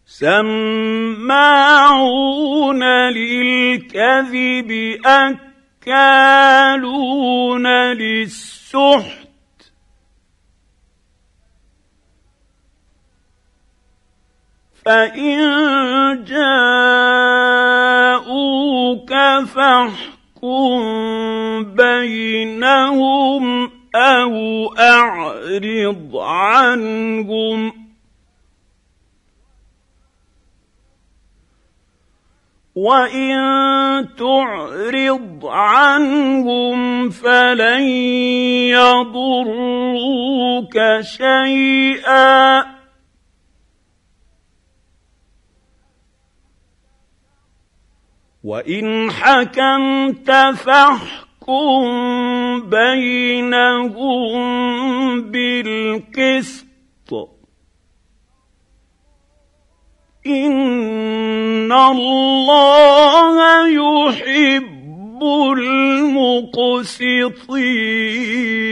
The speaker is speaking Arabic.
سماعون للكذب أكالون للسحت فإن جاءوك فاحكم بينهم أو أعرض عنهم وإن تعرض عنهم فلن يضروك شيئا وإن حكمت فاحكم بينهم بالقسط إن الله يحب المقسطين.